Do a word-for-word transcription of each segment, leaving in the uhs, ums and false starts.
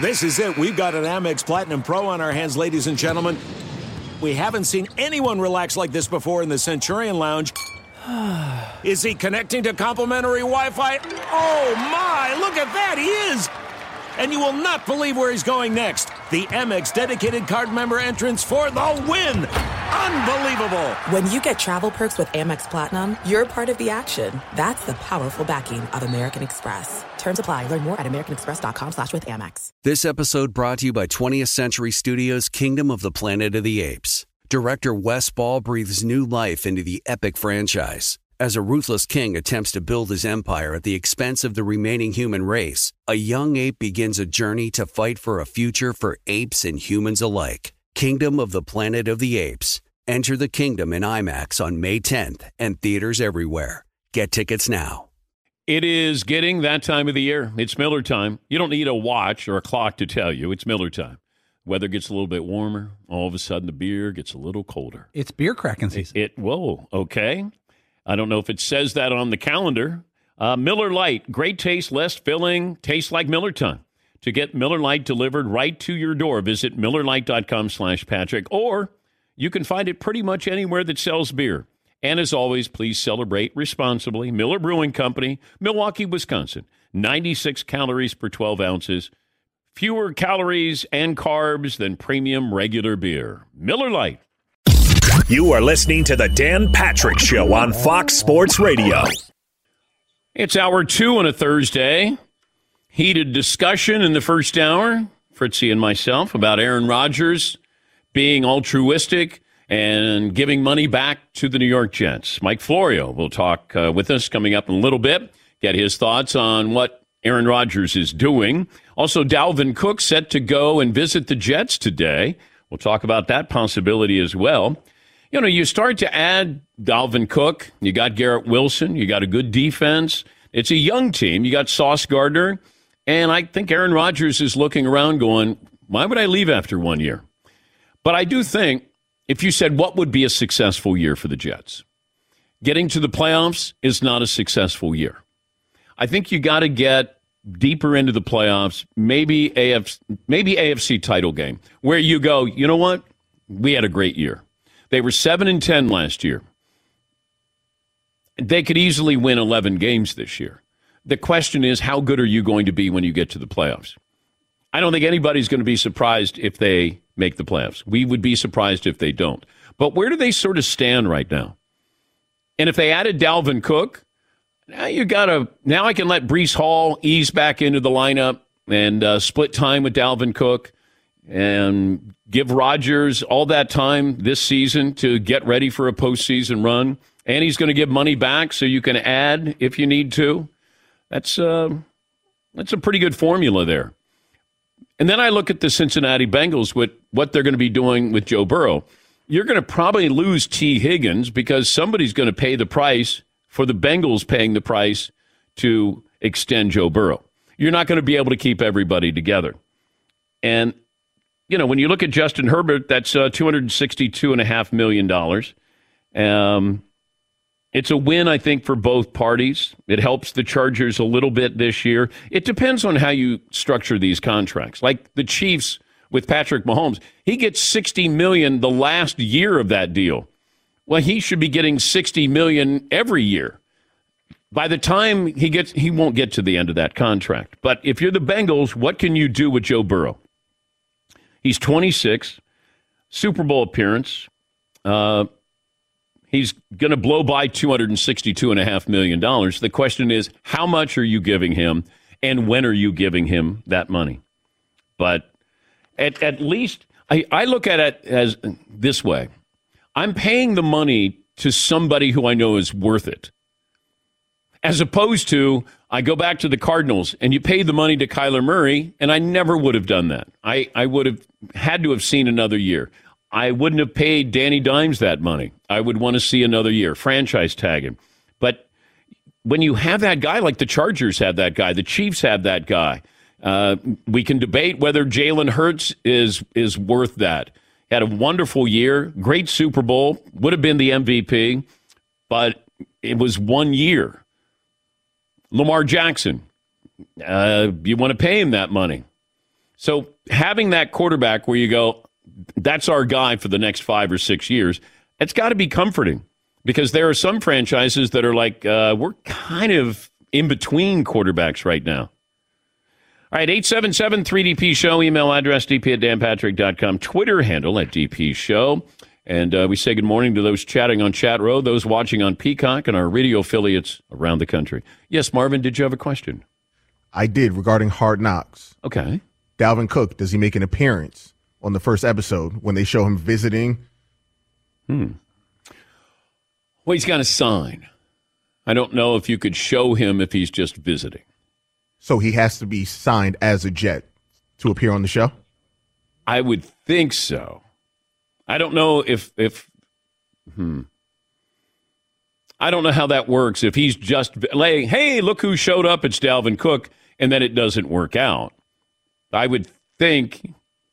This is it. We've got an Amex Platinum Pro on our hands, ladies and gentlemen. We haven't seen anyone relax like this before in the Centurion Lounge. Is he connecting to complimentary Wi-Fi? Oh, my. Look at that. He is. And you will not believe where he's going next. The Amex dedicated card member entrance for the win. Unbelievable. When you get travel perks with Amex Platinum, you're part of the action. That's the powerful backing of American Express. Terms apply. Learn more at americanexpress.com slash with Amex. This episode brought to you by twentieth Century Studios' Kingdom of the Planet of the Apes. Director Wes Ball breathes new life into the epic franchise. As a ruthless king attempts to build his empire at the expense of the remaining human race, a young ape begins a journey to fight for a future for apes and humans alike. Kingdom of the Planet of the Apes. Enter the kingdom in IMAX on May tenth and theaters everywhere. Get tickets now. It is getting that time of the year. It's Miller time. You don't need a watch or a clock to tell you. It's Miller time. Weather gets a little bit warmer. All of a sudden, the beer gets a little colder. It's beer cracking season. It, it whoa, okay. I don't know if it says that on the calendar. Uh, Miller Lite, great taste, less filling, tastes like Miller time. To get Miller Lite delivered right to your door, visit MillerLite.com slash Patrick, or you can find it pretty much anywhere that sells beer. And as always, please celebrate responsibly. Miller Brewing Company, Milwaukee, Wisconsin. ninety-six calories per twelve ounces. Fewer calories and carbs than premium regular beer. Miller Lite. You are listening to the Dan Patrick Show on Fox Sports Radio. It's hour two on a Thursday. Heated discussion in the first hour, Fritzy and myself, about Aaron Rodgers being altruistic and giving money back to the New York Jets. Mike Florio will talk uh, with us coming up in a little bit, get his thoughts on what Aaron Rodgers is doing. Also, Dalvin Cook set to go and visit the Jets today. We'll talk about that possibility as well. You know, you start to add Dalvin Cook. You got Garrett Wilson. You got a good defense. It's a young team. You got Sauce Gardner. And I think Aaron Rodgers is looking around going, why would I leave after one year? But I do think if you said what would be a successful year for the Jets, getting to the playoffs is not a successful year. I think you got to get deeper into the playoffs, maybe A F C, maybe A F C title game, where you go, you know what? We had a great year. They were seven and ten last year. They could easily win eleven games this year. The question is, how good are you going to be when you get to the playoffs? I don't think anybody's going to be surprised if they make the playoffs. We would be surprised if they don't. But where do they sort of stand right now? And if they added Dalvin Cook, now you got to. Now I can let Breece Hall ease back into the lineup and uh, split time with Dalvin Cook and give Rodgers all that time this season to get ready for a postseason run. And he's going to give money back so you can add if you need to. That's uh, that's a pretty good formula there. And then I look at the Cincinnati Bengals with what they're going to be doing with Joe Burrow. You're going to probably lose T. Higgins because somebody's going to pay the price for the Bengals paying the price to extend Joe Burrow. You're not going to be able to keep everybody together. And, you know, when you look at Justin Herbert, that's uh, two hundred sixty-two point five million dollars. Um, it's a win, I think, for both parties. It helps the Chargers a little bit this year. It depends on how you structure these contracts. Like the Chiefs with Patrick Mahomes, he gets sixty million dollars the last year of that deal. Well, he should be getting sixty million dollars every year. By the time he gets, he won't get to the end of that contract. But if you're the Bengals, what can you do with Joe Burrow? He's twenty-six, Super Bowl appearance. Uh, he's going to blow by two hundred sixty-two point five million dollars. The question is, how much are you giving him, and when are you giving him that money? But at, at least, I, I look at it as this way. I'm paying the money to somebody who I know is worth it. As opposed to, I go back to the Cardinals, and you pay the money to Kyler Murray, and I never would have done that. I, I would have had to have seen another year. I wouldn't have paid Danny Dimes that money. I would want to see another year, franchise tag him. But when you have that guy, like the Chargers have that guy, the Chiefs have that guy, uh, we can debate whether Jalen Hurts is is worth that. Had a wonderful year, great Super Bowl, would have been the M V P, but it was one year. Lamar Jackson, uh, you want to pay him that money. So having that quarterback where you go, that's our guy for the next five or six years, it's got to be comforting because there are some franchises that are like, uh, we're kind of in between quarterbacks right now. All right, eight seven seven three D P show, email address d p at dan patrick dot com, Twitter handle at D P show. And uh, we say good morning to those chatting on Chat Row, those watching on Peacock, and our radio affiliates around the country. Yes, Marvin, did you have a question? I did, regarding Hard Knocks. Okay. Dalvin Cook, does he make an appearance on the first episode when they show him visiting? Hmm. Well, he's got a sign. I don't know if you could show him if he's just visiting. So he has to be signed as a Jet to appear on the show? I would think so. I don't know if, if hmm. I don't know how that works. If he's just like, hey, look who showed up, it's Dalvin Cook, and then it doesn't work out. I would think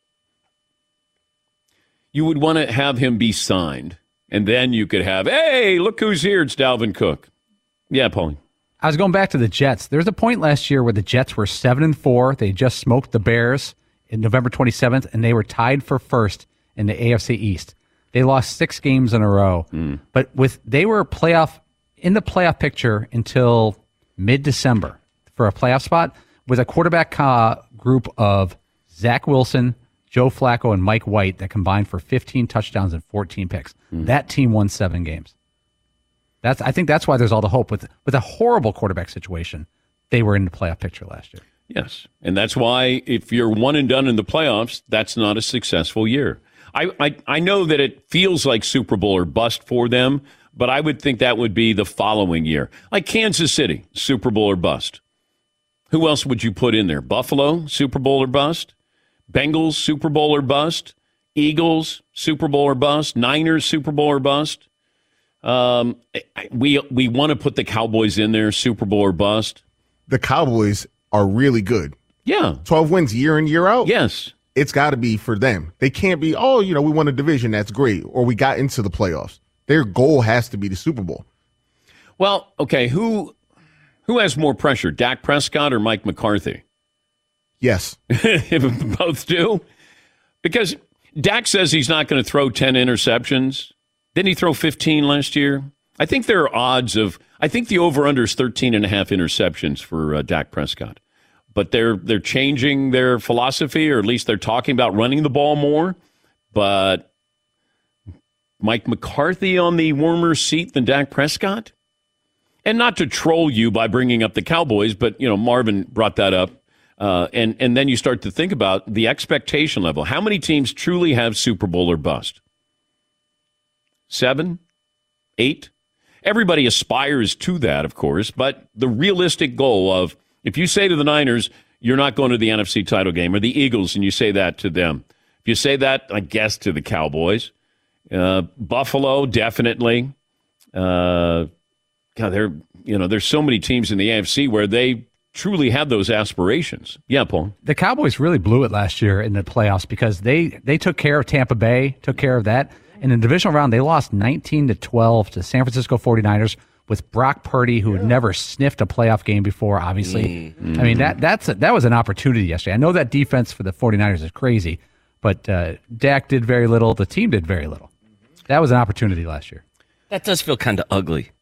you would want to have him be signed, and then you could have, hey, look who's here, it's Dalvin Cook. Yeah, Paulie. I was going back to the Jets. There was a point last year where the Jets were seven and four. They just smoked the Bears in November twenty-seventh, and they were tied for first in the A F C East. They lost six games in a row, mm. but with they were playoff in the playoff picture until mid-December for a playoff spot with a quarterback uh, group of Zach Wilson, Joe Flacco, and Mike White that combined for fifteen touchdowns and fourteen picks. Mm. That team won seven games. That's I think that's why there's all the hope with with a horrible quarterback situation. They were in the playoff picture last year. Yes, and that's why if you're one and done in the playoffs, that's not a successful year. I, I I know that it feels like Super Bowl or bust for them, but I would think that would be the following year. Like Kansas City, Super Bowl or bust. Who else would you put in there? Buffalo, Super Bowl or bust? Bengals, Super Bowl or bust? Eagles, Super Bowl or bust? Niners, Super Bowl or bust? Um, we we want to put the Cowboys in there, Super Bowl or bust. The Cowboys are really good. Yeah. twelve wins year in, year out. Yes. It's got to be for them. They can't be, oh, you know, we won a division, that's great, or we got into the playoffs. Their goal has to be the Super Bowl. Well, okay, who who has more pressure, Dak Prescott or Mike McCarthy? Yes. Both do? Because Dak says he's not going to throw ten interceptions. Didn't he throw fifteen last year? I think there are odds of, I think the over-under is thirteen and a half interceptions for uh, Dak Prescott. But they're they're changing their philosophy, or at least they're talking about running the ball more. But Mike McCarthy on the warmer seat than Dak Prescott? And not to troll you by bringing up the Cowboys, but, you know, Marvin brought that up. Uh, and, and then you start to think about the expectation level. How many teams truly have Super Bowl or bust? Seven? Eight? Everybody aspires to that, of course, but the realistic goal of, if you say to the Niners, you're not going to the N F C title game, or the Eagles, and you say that to them. If you say that, I guess, to the Cowboys. Uh, Buffalo, definitely. Uh, God, there, you know, there's so many teams in the A F C where they truly have those aspirations. Yeah, Paul. The Cowboys really blew it last year in the playoffs because they, they took care of Tampa Bay, took care of that. In the divisional round, they lost nineteen to twelve to San Francisco forty-niners with Brock Purdy, who had never sniffed a playoff game before, obviously. Mm-hmm. I mean, that that's a, that was an opportunity yesterday. I know that defense for the forty-niners is crazy, but uh, Dak did very little. The team did very little. That was an opportunity last year. That does feel kind of ugly.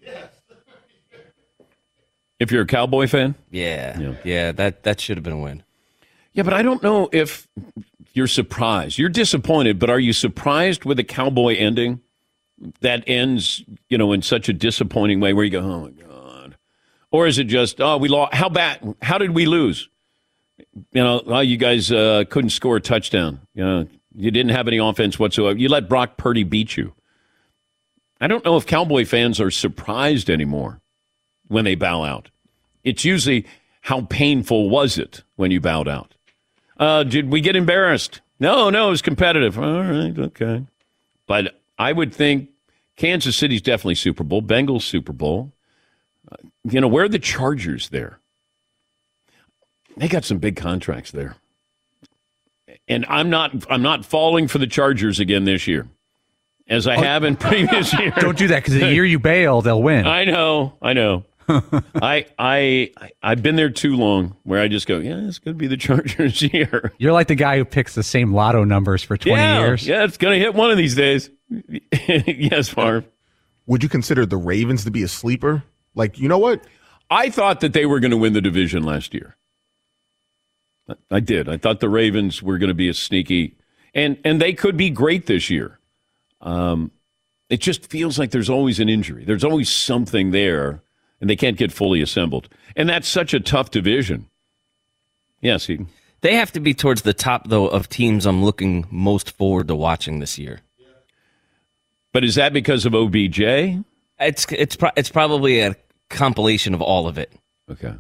If you're a Cowboy fan? Yeah. Yeah, yeah that, that should have been a win. Yeah, but I don't know if you're surprised. You're disappointed, but are you surprised with the Cowboy ending that ends, you know, in such a disappointing way where you go, oh, my God. Or is it just, oh, we lost. How bad? How did we lose? You know, oh, you guys uh, couldn't score a touchdown. You know, you didn't have any offense whatsoever. You let Brock Purdy beat you. I don't know if Cowboy fans are surprised anymore when they bow out. It's usually, how painful was it when you bowed out? Uh, did we get embarrassed? No, no, it was competitive. All right, okay. But I would think Kansas City's definitely Super Bowl. Bengals Super Bowl. Uh, you know, where are the Chargers there? They got some big contracts there. And I'm not I'm not falling for the Chargers again this year, as I have in previous years. Don't do that, because the year you bail, they'll win. I know, I know. I I I've been there too long where I just go, yeah, it's going to be the Chargers year. You're like the guy who picks the same lotto numbers for twenty yeah, years. Yeah, it's going to hit one of these days. Yes, Farm. Would you consider the Ravens to be a sleeper? Like, you know what? I thought that they were going to win the division last year. I did. I thought the Ravens were going to be a sneaky, and and they could be great this year. Um, it just feels like there's always an injury. There's always something there, and they can't get fully assembled. And that's such a tough division. Yes, Eden. They have to be towards the top, though, of teams I'm looking most forward to watching this year. But is that because of O B J? It's it's pro- it's probably a compilation of all of it. Okay.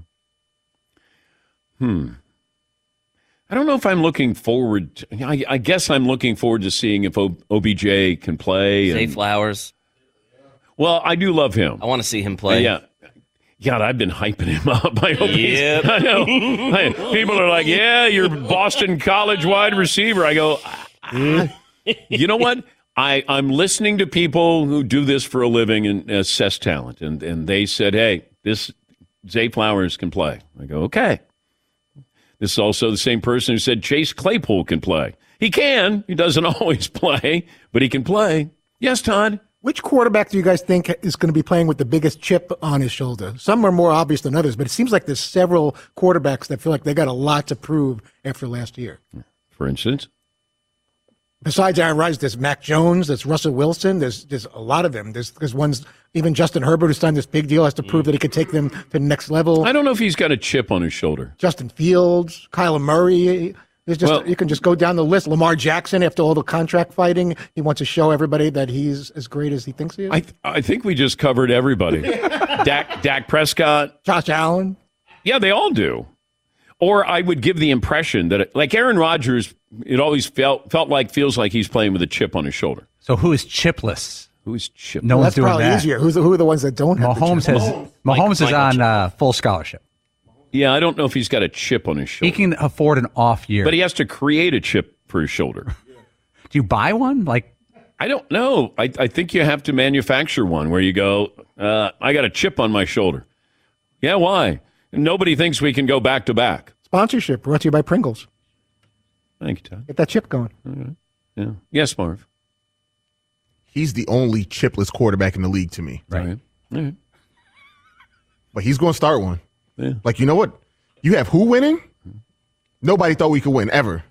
Hmm. I don't know if I'm looking forward. To, I, I guess I'm looking forward to seeing if o, OBJ can play. Zay and, Flowers. Well, I do love him. I want to see him play. Uh, yeah. God, I've been hyping him up. I hope yep. I know. People are like, yeah, you're Boston College wide receiver. I go, ah. You know what? I, I'm listening to people who do this for a living and assess talent. And, and they said, hey, this Zay Flowers can play. I go, okay. This is also the same person who said Chase Claypool can play. He can. He doesn't always play, but he can play. Yes, Todd? Which quarterback do you guys think is going to be playing with the biggest chip on his shoulder? Some are more obvious than others, but it seems like there's several quarterbacks that feel like they got a lot to prove after last year. For instance? Besides Aaron Rodgers, there's Mac Jones, there's Russell Wilson, there's there's a lot of them. There's there's ones, even Justin Herbert, who signed this big deal, has to prove that he could take them to the next level. I don't know if he's got a chip on his shoulder. Justin Fields, Kyler Murray. There's just Well- you can just go down the list. Lamar Jackson, after all the contract fighting, he wants to show everybody that he's as great as he thinks he is. I th- I think we just covered everybody. Dak Dak Prescott. Josh Allen. Yeah, they all do. Or I would give the impression that, it, like Aaron Rodgers, it always felt felt like, feels like he's playing with a chip on his shoulder. So who is chipless? Who is chip? No Well, one's that's doing probably that. easier. Who's the, who are the ones that don't have the Mahomes chip? has Mahomes is Michael on Chip. uh, full scholarship. Yeah, I don't know if he's got a chip on his He shoulder. can afford an off year. But he has to create a chip for his shoulder. Do you buy one? Like, I don't know. I, I think you have to manufacture one where you go, uh, I got a chip on my shoulder. Yeah, why? Nobody thinks we can go back to back. Sponsorship brought to you by Pringles. Thank you, Todd. Get that chip going. Yeah. Yes, Marv. He's the only chipless quarterback in the league to me. Right. All right. But he's going to start one. Yeah. Like, you know what? You have who winning? Nobody thought we could win, ever.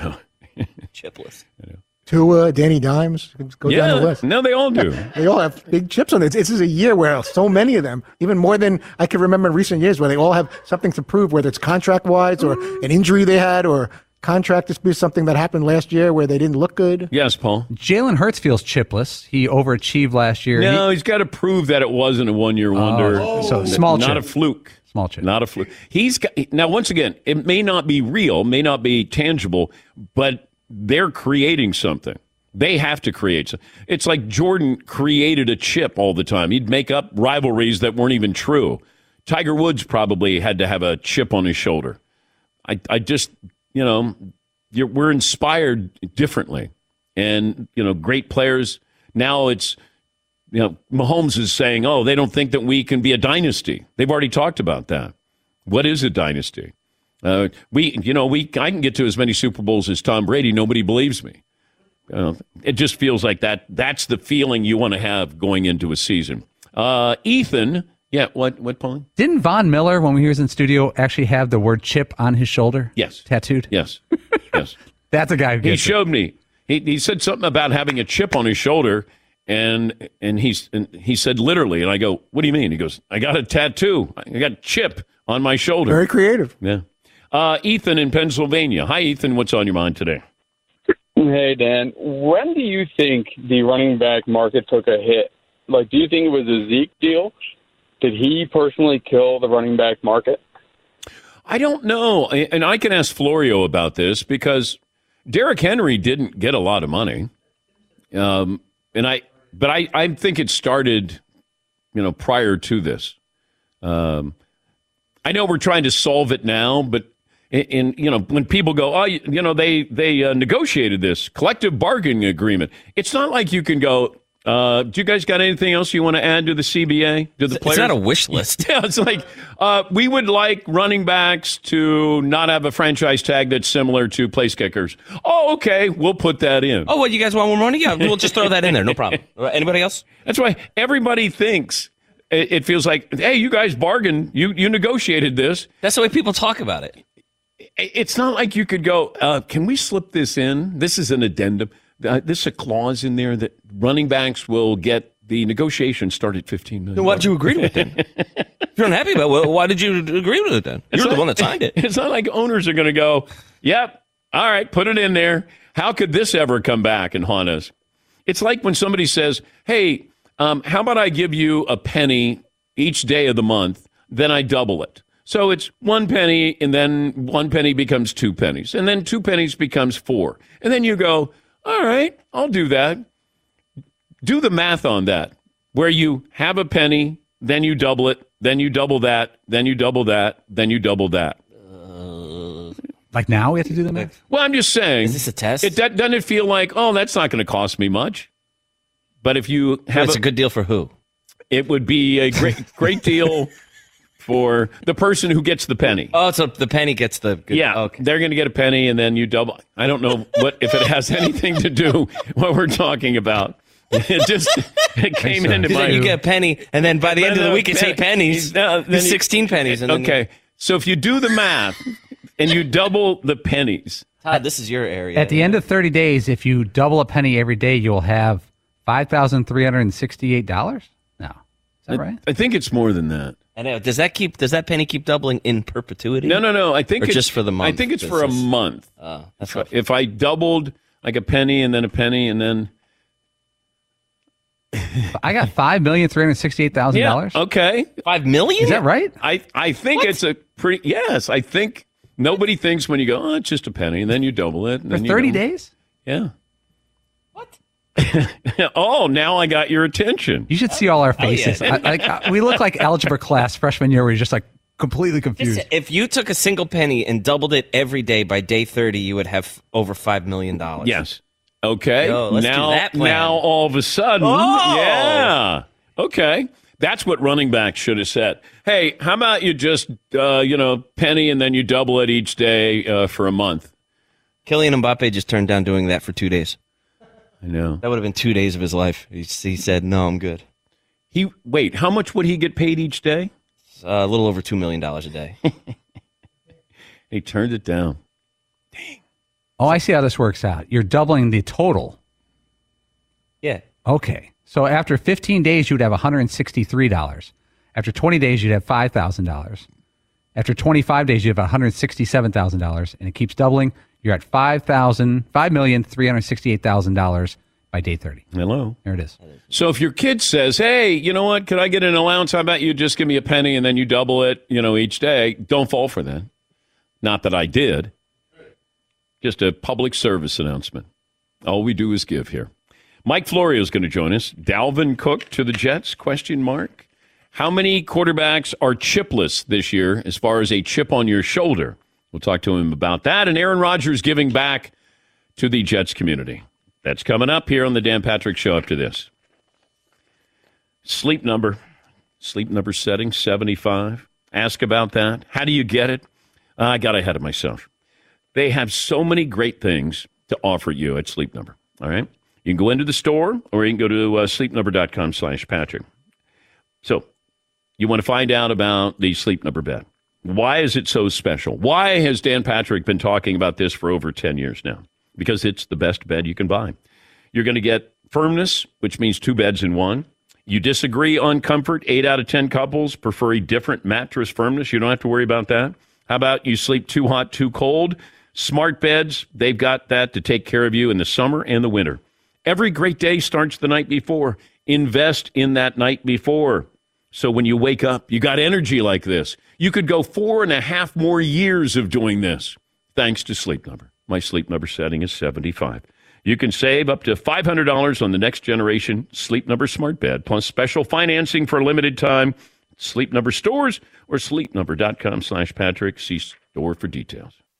Chipless. Tua, Danny Dimes. Go Yeah, down the list. no, they all do. They all have big chips on it. This is a year where so many of them, even more than I can remember in recent years, where they all have something to prove, whether it's contract-wise or an injury they had or contract dispute, something that happened last year where they didn't look good. Yes, Paul. Jalen Hurts feels chipless. He overachieved last year. No, He- he's got to prove that it wasn't a one-year wonder. so N- small not chip. a fluke. Small chip. Not a fluke. He's got, now, once again, it may not be real, may not be tangible, but they're creating something. They have to create something. It's like Jordan created a chip all the time. He'd make up rivalries that weren't even true. Tiger Woods probably had to have a chip on his shoulder. I, I just, you know, you're, we're inspired differently. And, you know, great players. Now it's, you know, Mahomes is saying, oh, they don't think that we can be a dynasty. They've already talked about that. What is a dynasty? Uh, we, you know, we I can get to as many Super Bowls as Tom Brady. Nobody believes me. Uh, it just feels like that. That's the feeling you want to have going into a season. Uh, Ethan, yeah, what, what, Pauline? Didn't Von Miller, when he was in studio, actually have the word chip on his shoulder? Yes. Tattooed? Yes, yes. That's a guy who He gets it. showed me. He he said something about having a chip on his shoulder, and and he's and he said literally, and I go, what do you mean? He goes, I got a tattoo. I got a chip on my shoulder. Very creative. Yeah. Uh, Ethan in Pennsylvania. Hi, Ethan. What's on your mind today? Hey, Dan. When do you think the running back market took a hit? Like, do you think it was a Zeke deal? Did he personally kill the running back market? I don't know. And I can ask Florio about this because Derrick Henry didn't get a lot of money. Um, and I, but I, I think it started, you know, prior to this. Um, I know we're trying to solve it now, but in, in you know, when people go, oh, you, you know, they they uh, negotiated this collective bargaining agreement. It's not like you can go, Uh, do you guys got anything else you want to add to the C B A? To the It's players? not a wish list. Yeah, it's like uh, we would like running backs to not have a franchise tag that's similar to place kickers. Oh, okay, we'll put that in. Oh, what, you guys want more money? Yeah, we'll just throw that in there. No problem. Anybody else? That's why everybody thinks it, it feels like, hey, you guys bargained. You you negotiated this. That's the way people talk about it. It's not like you could go, uh, can we slip this in? This is an addendum. Uh, this is a clause in there that running backs will get the negotiation start at fifteen million dollars. Then why did you agree with it then? If you're unhappy about it, why did you agree with it then? You're It's the not- one that signed it. It's not like owners are going to go, yep, all right, put it in there. How could this ever come back and haunt us? It's like when somebody says, hey, um, how about I give you a penny each day of the month, then I double it. So it's one penny, and then one penny becomes two pennies, and then two pennies becomes four. And then you go, all right, I'll do that. Do the math on that, where you have a penny, then you double it, then you double that, then you double that, then you double that. Like now we have to do the math? Well, I'm just saying. Is this a test? It, that, doesn't it feel like, oh, that's not going to cost me much? But if you have It's a good deal for who? it would be a great great deal for the person who gets the penny. Oh, so the penny gets the good, Yeah, Okay. they're going to get a penny, and then you double. I don't know what if it has anything to do what we're talking about. It just it came into You my. think you get a penny, and then by the end of the week, it's eight pennies. No, then It's you- sixteen pennies. And then Okay, so if you do the math and you double the pennies, Todd, this is your area. At the end of thirty days, if you double a penny every day, you'll have five thousand three hundred sixty-eight dollars? No. Is that right? I think it's more than that. I know. Does that keep? Does that penny keep doubling in perpetuity? No, no, no. I think Or it's just for the month. I think it's for a This is- month. Uh, that's If, not, if I doubled like a penny and then a penny and then I got five million three hundred sixty-eight thousand dollars. okay. five million. Is that right? I I think it's a pretty yes. I think nobody thinks when you go, oh, it's just a penny, and then you double it and For then you thirty double- days? Yeah. What? Oh, now I got your attention. You should see all our faces. yeah. I, like, uh, we look like algebra class freshman year where you're just like completely confused. If you took a single penny and doubled it every day by day thirty, you would have over five million dollars. Yes. Okay. Yo, let's do now, that plan. now all of a sudden, Oh! yeah. Okay. That's what running back should have said. Hey, how about you just, uh, you know, penny and then you double it each day uh, for a month? Kylian Mbappe just turned down doing that for two days. I know. That would have been two days of his life. He, he said, "No, I'm good." He wait. How much would he get paid each day? Uh, a little over two million dollars a day. He turned it down. Oh, I see how this works out. You're doubling the total. Yeah. Okay. So after fifteen days, you'd have one hundred sixty-three dollars. After twenty days, you'd have five thousand dollars. After twenty-five days, you have one hundred sixty-seven thousand dollars. And it keeps doubling. You're at five thousand, five million three hundred sixty-eight thousand dollars by day thirty. Hello. There it is. So if your kid says, hey, you know what, could I get an allowance? How about you just give me a penny and then you double it, you know, each day? Don't fall for that. Not that I did. Just a public service announcement. All we do is give here. Mike Florio is going to join us. Dalvin Cook to the Jets, question mark. How many quarterbacks are chipless this year as far as a chip on your shoulder? We'll talk to him about that. And Aaron Rodgers giving back to the Jets community. That's coming up here on the Dan Patrick Show after this. Sleep number. Sleep number setting, seventy-five. Ask about that. How do you get it? Uh, I got ahead of myself. They have so many great things to offer you at Sleep Number. All right? You can go into the store or you can go to uh, sleepnumber.com slash Patrick. So you want to find out about the Sleep Number bed. Why is it so special? Why has Dan Patrick been talking about this for over ten years now? Because it's the best bed you can buy. You're going to get firmness, which means two beds in one. You disagree on comfort. Eight out of ten couples prefer a different mattress firmness. You don't have to worry about that. How about you sleep too hot, too cold? Smart beds, they've got that to take care of you in the summer and the winter. Every great day starts the night before. Invest in that night before. So when you wake up, you got energy like this. You could go four and a half more years of doing this, thanks to Sleep Number. My Sleep Number setting is seventy-five. You can save up to five hundred dollars on the next generation Sleep Number smart bed, plus special financing for a limited time. Sleep Number stores or sleepnumber.com slash Patrick. See store for details.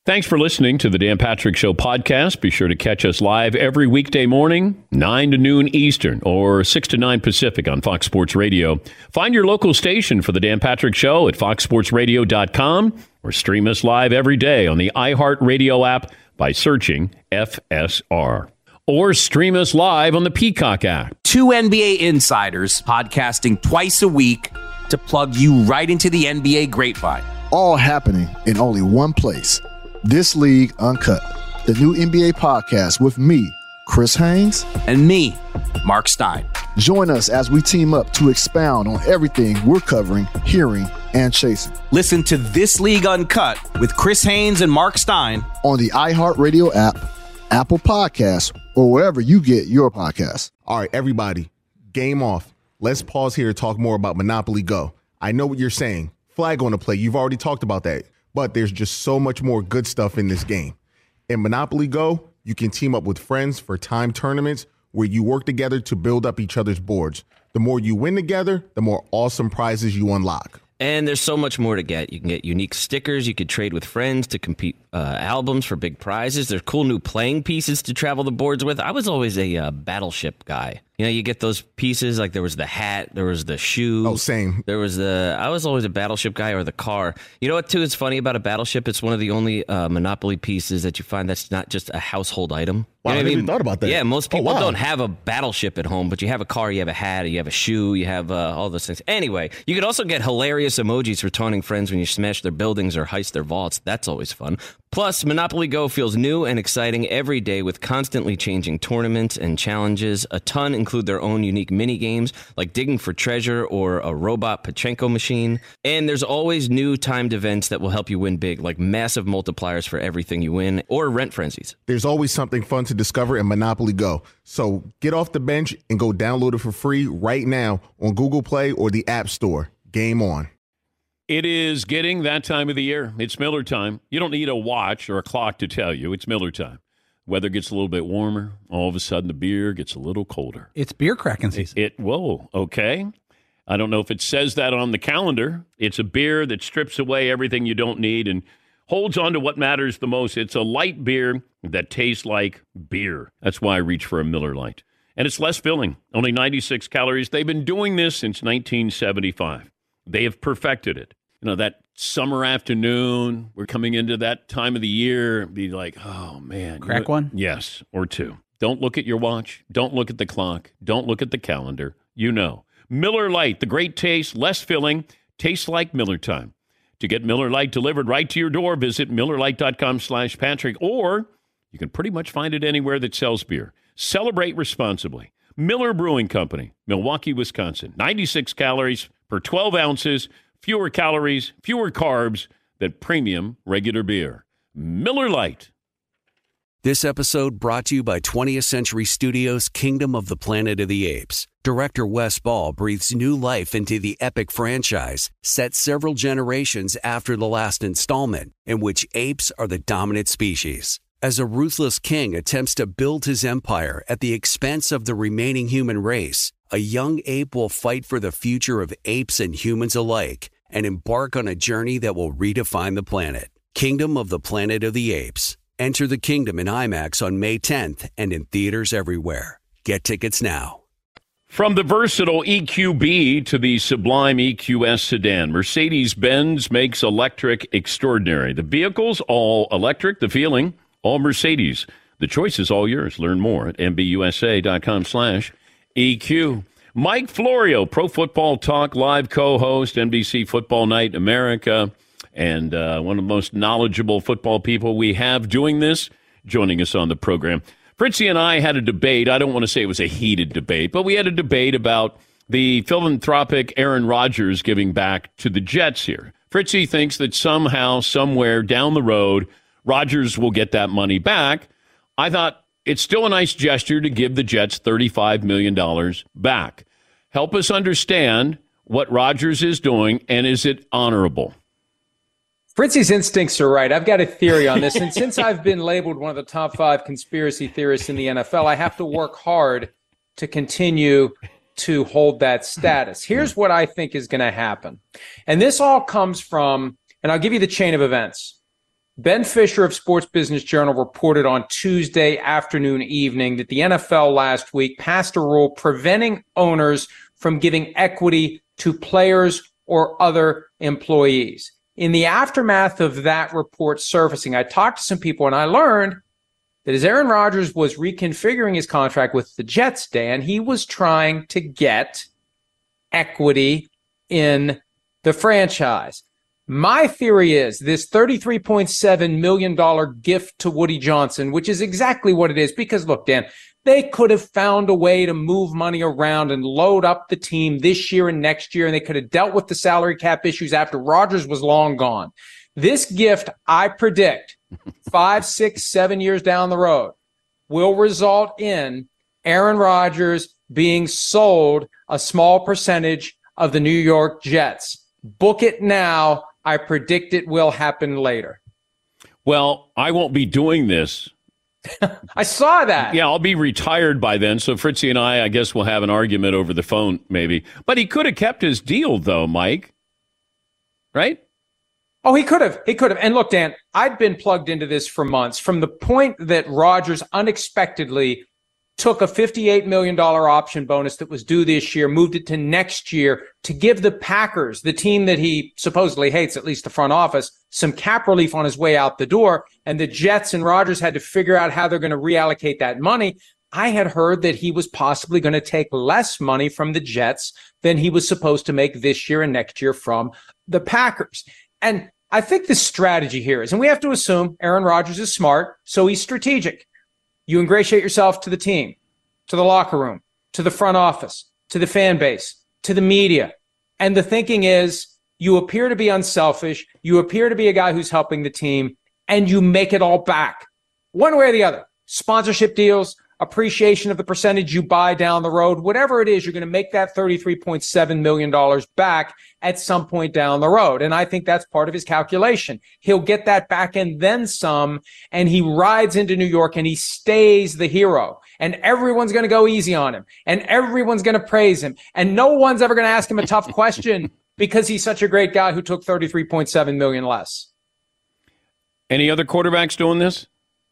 Thanks for listening to the Dan Patrick Show podcast. Be sure to catch us live every weekday morning, nine to noon Eastern or six to nine Pacific on Fox Sports Radio. Find your local station for the Dan Patrick Show at fox sports radio dot com or stream us live every day on the iHeartRadio app by searching F S R. Or stream us live on the Peacock app. Two N B A insiders podcasting twice a week to plug you right into the N B A grapevine. All happening in only one place. This League Uncut, the new N B A podcast with me, Chris Haynes, and me, Mark Stein. Join us as we team up to expound on everything we're covering, hearing, and chasing. Listen to This League Uncut with Chris Haynes and Mark Stein on the iHeartRadio app, Apple Podcasts, or wherever you get your podcasts. All right, everybody, game off. Let's pause here to talk more about Monopoly Go. I know what you're saying. Flag on the play. You've already talked about that. But there's just so much more good stuff in this game. In Monopoly Go, you can team up with friends for time tournaments where you work together to build up each other's boards. The more you win together, the more awesome prizes you unlock. And there's so much more to get. You can get unique stickers. You could trade with friends to compete uh, albums for big prizes. There's cool new playing pieces to travel the boards with. I was always a uh, Battleship guy. You know, you get those pieces, like there was the hat, there was the shoe. Oh, same. There was the, I was always a Battleship guy, or the car. You know what, too, is funny about a Battleship? It's one of the only uh, Monopoly pieces that you find that's not just a household item. Wow, You know I what never even thought about that. Yeah, most people Oh, wow. don't have a Battleship at home, but you have a car, you have a hat, you have a shoe, you have uh, all those things. Anyway, you could also get hilarious emojis for taunting friends when you smash their buildings or heist their vaults. That's always fun. Plus, Monopoly Go feels new and exciting every day with constantly changing tournaments and challenges. A ton include their own unique mini games like digging for treasure or a robot Pachinko machine. And there's always new timed events that will help you win big, like massive multipliers for everything you win or rent frenzies. There's always something fun to discover in Monopoly Go. So get off the bench and go download it for free right now on Google Play or the App Store. Game on. It is getting that time of the year. It's Miller time. You don't need a watch or a clock to tell you. It's Miller time. Weather gets a little bit warmer. All of a sudden, the beer gets a little colder. It's beer cracking season. It, it whoa, okay. I don't know if it says that on the calendar. It's a beer that strips away everything you don't need and holds on to what matters the most. It's a light beer that tastes like beer. That's why I reach for a Miller Lite. And it's less filling, only ninety-six calories. They've been doing this since nineteen seventy-five. They have perfected it. You know, that summer afternoon, we're coming into that time of the year, be like, oh, man. Crack you know, one? Yes, or two. Don't look at your watch. Don't look at the clock. Don't look at the calendar. You know. Miller Lite, the great taste, less filling, tastes like Miller time. To get Miller Lite delivered right to your door, visit MillerLite.com slash Patrick, or you can pretty much find it anywhere that sells beer. Celebrate responsibly. Miller Brewing Company, Milwaukee, Wisconsin. ninety-six calories per twelve ounces, fewer calories, fewer carbs than premium regular beer. Miller Lite. This episode brought to you by twentieth Century Studios' Kingdom of the Planet of the Apes. Director Wes Ball breathes new life into the epic franchise, set several generations after the last installment, in which apes are the dominant species. As a ruthless king attempts to build his empire at the expense of the remaining human race, a young ape will fight for the future of apes and humans alike and embark on a journey that will redefine the planet. Kingdom of the Planet of the Apes. Enter the kingdom in IMAX on May tenth and in theaters everywhere. Get tickets now. From the versatile E Q B to the sublime E Q S sedan, Mercedes-Benz makes electric extraordinary. The vehicle's all electric, the feeling all Mercedes. The choice is all yours. Learn more at MBUSA.com slash EQ. Mike Florio, Pro Football Talk live co-host, N B C Football Night America, and uh, one of the most knowledgeable football people we have doing this, joining us on the program. Fritzy and I had a debate. I don't want to say it was a heated debate, but we had a debate about the philanthropic Aaron Rodgers giving back to the Jets here. Fritzy thinks that somehow, somewhere down the road, Rodgers will get that money back. I thought it's still a nice gesture to give the Jets thirty-five million dollars back. Help us understand what Rodgers is doing, and is it honorable? Fritzy's instincts are right. I've got a theory on this, and since I've been labeled one of the top five conspiracy theorists in the N F L, I have to work hard to continue to hold that status. Here's what I think is going to happen. And this all comes from, and I'll give you the chain of events. Ben Fisher of Sports Business Journal reported on Tuesday afternoon evening that the N F L last week passed a rule preventing owners from giving equity to players or other employees. In the aftermath of that report surfacing, I talked to some people and I learned that as Aaron Rodgers was reconfiguring his contract with the Jets, Dan, he was trying to get equity in the franchise. My theory is this thirty-three point seven million dollars gift to Woody Johnson, which is exactly what it is. Because look, Dan, they could have found a way to move money around and load up the team this year and next year, and they could have dealt with the salary cap issues after Rodgers was long gone. This gift, I predict, five, six, seven years down the road, will result in Aaron Rodgers being sold a small percentage of the New York Jets. Book it now. I predict it will happen later. Well, I won't be doing this. I saw that. Yeah, I'll be retired by then. So Fritzy and I, I guess we'll have an argument over the phone maybe. But he could have kept his deal, though, Mike. Right? Oh, he could have. He could have. And look, Dan, I'd been plugged into this for months. From the point that Rodgers unexpectedly took a fifty-eight million dollars option bonus that was due this year, moved it to next year to give the Packers, the team that he supposedly hates, at least the front office, some cap relief on his way out the door. And the Jets and Rodgers had to figure out how they're going to reallocate that money. I had heard that he was possibly going to take less money from the Jets than he was supposed to make this year and next year from the Packers. And I think the strategy here is, and we have to assume Aaron Rodgers is smart, so he's strategic. You ingratiate yourself to the team, to the locker room, to the front office, to the fan base, to the media. And the thinking is you appear to be unselfish. You appear to be a guy who's helping the team, and you make it all back one way or the other. Sponsorship deals, appreciation of the percentage you buy down the road, whatever it is, you're going to make that thirty-three point seven million dollars back at some point down the road. And I think that's part of his calculation. He'll get that back and then some, and he rides into New York and he stays the hero. And everyone's going to go easy on him, and everyone's going to praise him. And no one's ever going to ask him a tough question because he's such a great guy who took thirty-three point seven million dollars less. Any other quarterbacks doing this?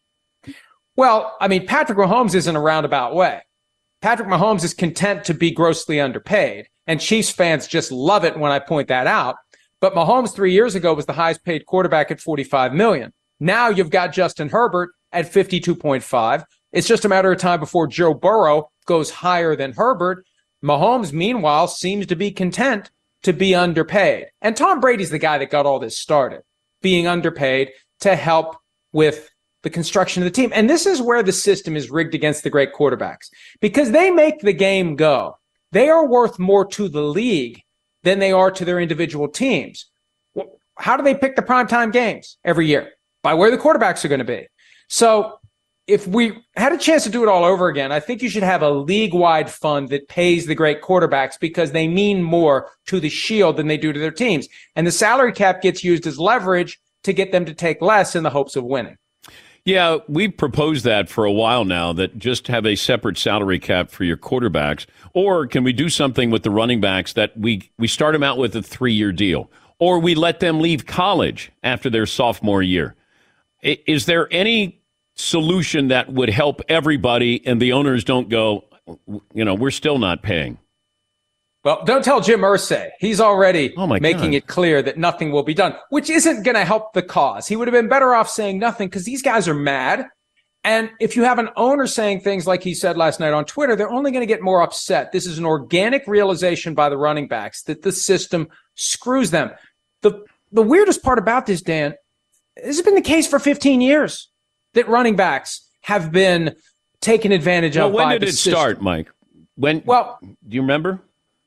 Well, I mean, Patrick Mahomes is in a roundabout way. Patrick Mahomes is content to be grossly underpaid, and Chiefs fans just love it when I point that out. But Mahomes three years ago was the highest paid quarterback at forty-five million dollars. Now you've got Justin Herbert at fifty-two point five. It's just a matter of time before Joe Burrow goes higher than Herbert. Mahomes, meanwhile, seems to be content to be underpaid. And Tom Brady's the guy that got all this started, being underpaid to help with the construction of the team. And this is where the system is rigged against the great quarterbacks, because they make the game go. They are worth more to the league than they are to their individual teams. How do they pick the primetime games every year? By where the quarterbacks are going to be. So if we had a chance to do it all over again, I think you should have a league-wide fund that pays the great quarterbacks because they mean more to the Shield than they do to their teams. And the salary cap gets used as leverage to get them to take less in the hopes of winning. Yeah, we've proposed that for a while now, that just have a separate salary cap for your quarterbacks. Or can we do something with the running backs that we, we start them out with a three-year deal? Or we let them leave college after their sophomore year? Is there any solution that would help everybody and the owners don't go, you know, we're still not paying? Well, don't tell Jim Irsay. He's already oh my making God. it clear that nothing will be done, which isn't going to help the cause. He would have been better off saying nothing because these guys are mad. And if you have an owner saying things like he said last night on Twitter, they're only going to get more upset. This is an organic realization by the running backs that the system screws them. The, the weirdest part about this, Dan, this has been the case for fifteen years, that running backs have been taken advantage well, of when by did the it system. start, Mike? When? Well, do you remember?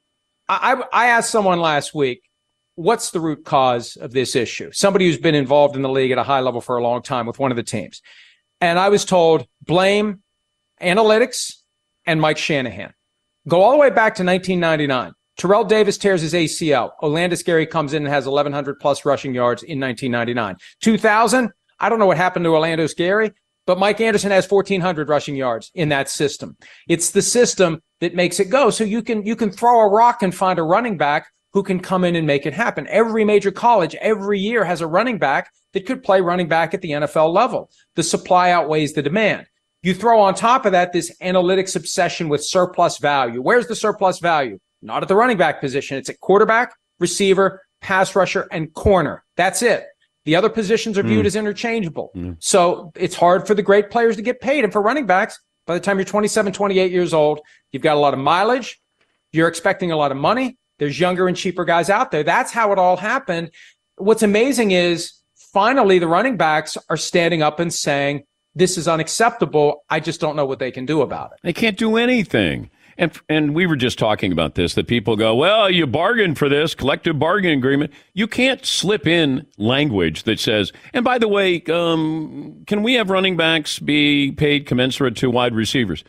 I, I asked someone last week, what's the root cause of this issue? Somebody who's been involved in the league at a high level for a long time with one of the teams. And I was told, blame analytics and Mike Shanahan. Go all the way back to nineteen ninety-nine. Terrell Davis tears his A C L. Olandis Gary comes in and has eleven hundred plus rushing yards in nineteen ninety-nine. two thousand, I don't know what happened to Olandis Gary, but Mike Anderson has fourteen hundred rushing yards in that system. It's the system that makes it go. So you can you can throw a rock and find a running back who can come in and make it happen. Every major college every year has a running back that could play running back at the N F L level. The supply outweighs the demand. You throw on top of that this analytics obsession with surplus value. Where's the surplus value? Not at the running back position. It's at quarterback, receiver, pass rusher, and corner. That's it. The other positions are viewed mm. as interchangeable. Mm. So it's hard for the great players to get paid. And for running backs, by the time you're twenty-seven, twenty-eight years old, you've got a lot of mileage. You're expecting a lot of money. There's younger and cheaper guys out there. That's how it all happened. What's amazing is finally the running backs are standing up and saying, this is unacceptable. I just don't know what they can do about it. They can't do anything. And and we were just talking about this, that people go, well, you bargained for this collective bargaining agreement. You can't slip in language that says, and by the way, um, can we have running backs be paid commensurate to wide receivers?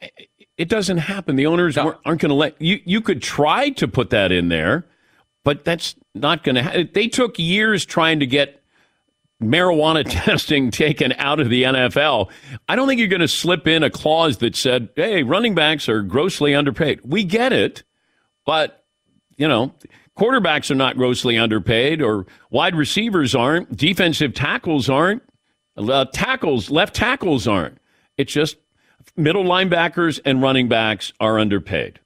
It doesn't happen. The owners no. aren't going to let you. You could try to put that in there, but that's not going to happen. They took years trying to get marijuana testing taken out of the N F L. I don't think you're going to slip in a clause that said, hey, running backs are grossly underpaid. We get it, but, you know, quarterbacks are not grossly underpaid, or wide receivers aren't, defensive tackles aren't, uh, tackles, left tackles aren't. It's just middle linebackers and running backs are underpaid.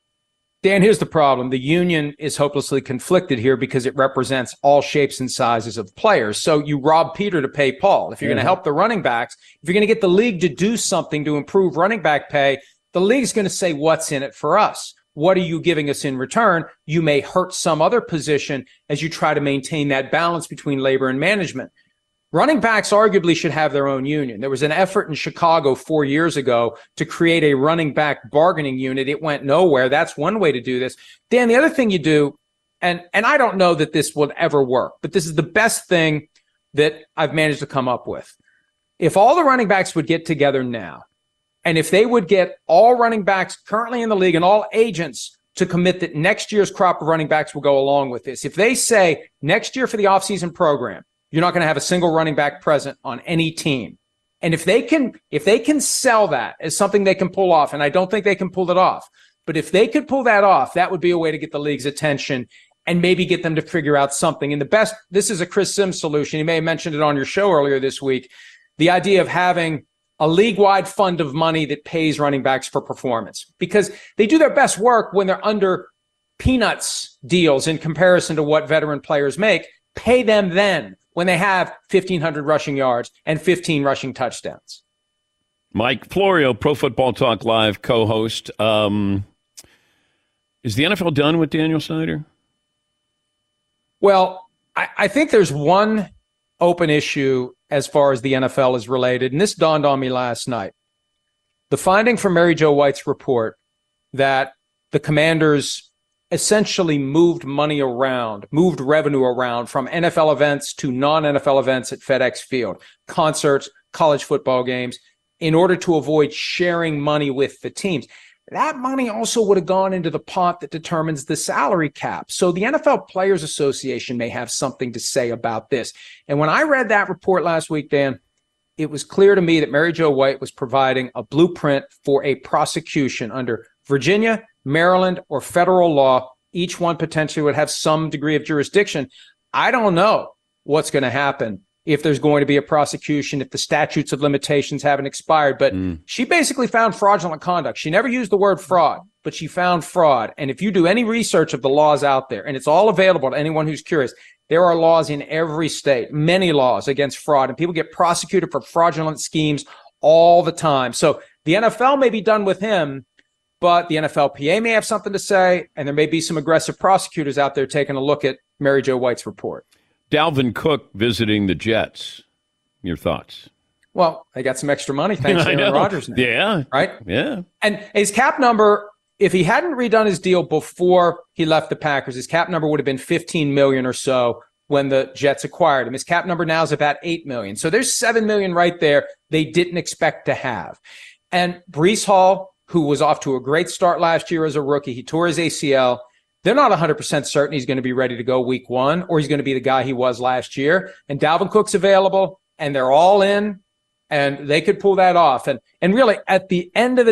Dan, here's the problem. The union is hopelessly conflicted here because it represents all shapes and sizes of players. So you rob Peter to pay Paul. If you're mm-hmm. going to help the running backs, if you're going to get the league to do something to improve running back pay, the league's going to say, what's in it for us? What are you giving us in return? You may hurt some other position as you try to maintain that balance between labor and management. Running backs arguably should have their own union. There was an effort in Chicago four years ago to create a running back bargaining unit. It went nowhere. That's one way to do this. Dan, the other thing you do, and, and I don't know that this will ever work, but this is the best thing that I've managed to come up with. If all the running backs would get together now, and if they would get all running backs currently in the league and all agents to commit that next year's crop of running backs will go along with this. If they say next year for the offseason program, you're not going to have a single running back present on any team. And if they can, if they can sell that as something they can pull off, and I don't think they can pull it off, but if they could pull that off, that would be a way to get the league's attention and maybe get them to figure out something. And the best, this is a Chris Sims solution. You may have mentioned it on your show earlier this week. The idea of having a league-wide fund of money that pays running backs for performance, because they do their best work when they're under peanuts deals in comparison to what veteran players make. Pay them then, when they have fifteen hundred rushing yards and fifteen rushing touchdowns. Mike Florio, Pro Football Talk Live co-host. Um, is the N F L done with Daniel Snyder? Well, I, I think there's one open issue as far as the N F L is related, and this dawned on me last night. The finding from Mary Jo White's report that the Commanders essentially moved money around, moved revenue around from N F L events to non-N F L events at FedEx Field, concerts, college football games, in order to avoid sharing money with the teams. That money also would have gone into the pot that determines the salary cap. So the N F L Players Association may have something to say about this. And when I read that report last week, Dan, it was clear to me that Mary Jo White was providing a blueprint for a prosecution under Virginia, Maryland, or federal law. Each one potentially would have some degree of jurisdiction. I don't know what's going to happen if there's going to be a prosecution, if the statutes of limitations haven't expired. But mm. she basically found fraudulent conduct. She never used the word fraud, but she found fraud. And if you do any research of the laws out there, and it's all available to anyone who's curious, there are laws in every state, many laws against fraud, and people get prosecuted for fraudulent schemes all the time. So the N F L may be done with him, but the N F L P A may have something to say, and there may be some aggressive prosecutors out there taking a look at Mary Jo White's report. Dalvin Cook visiting the Jets. Your thoughts? Well, they got some extra money thanks to Aaron Rodgers now. Yeah. Right? Yeah. And his cap number, if he hadn't redone his deal before he left the Packers, his cap number would have been fifteen million dollars or so when the Jets acquired him. His cap number now is about eight million dollars. So there's seven million dollars right there they didn't expect to have. And Breece Hall, who was off to a great start last year as a rookie, he tore his A C L. They're not one hundred percent certain he's going to be ready to go week one, or he's going to be the guy he was last year. And Dalvin Cook's available, and they're all in, and they could pull that off. And and really, at the end of the day,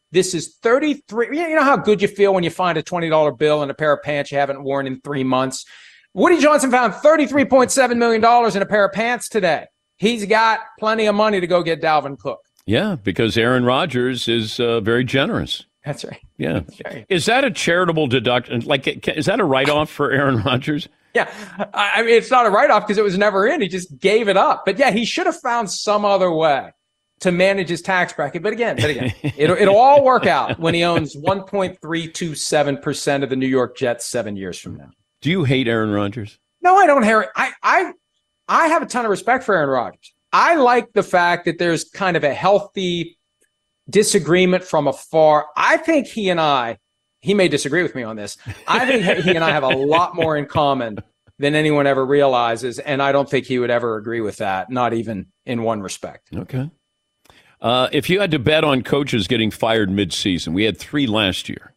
This is thirty-three. You know how good you feel when you find a twenty dollar bill and a pair of pants you haven't worn in three months? Woody Johnson found thirty-three point seven million dollars in a pair of pants today. He's got plenty of money to go get Dalvin Cook. Yeah, because Aaron Rodgers is uh, very generous. That's right. Yeah. That's right. Is that a charitable deduction? Like, is that a write-off for Aaron Rodgers? Yeah. I mean, it's not a write-off because it was never in. He just gave it up. But, yeah, he should have found some other way to manage his tax bracket. But, again, but again, it'll, it'll all work out when he owns one point three two seven percent of the New York Jets seven years from now. Do you hate Aaron Rodgers? No, I don't, Harry. I, I, I have a ton of respect for Aaron Rodgers. I like the fact that there's kind of a healthy disagreement from afar. I think he and I, he may disagree with me on this. I think he and I have a lot more in common than anyone ever realizes, and I don't think he would ever agree with that, not even in one respect. Okay. Uh, if you had to bet on coaches getting fired mid-season, we had three last year.